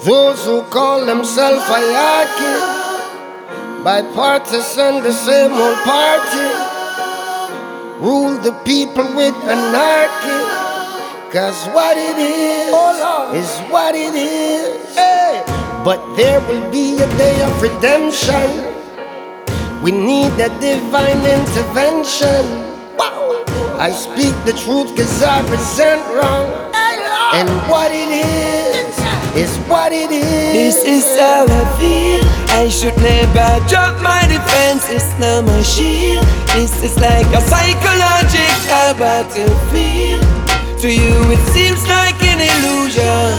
Those who call themselves hierarchy, bipartisan, the same old party, rule the people with anarchy. Cause what it is what it is. Hey. But there will be a day of redemption. We need a divine intervention. Wow. I speak the truth cause I resent wrong. And what it is what it is. This is how I feel. I should never drop my defense. It's not my shield. This is like a psychological battlefield. To you it seems like an illusion.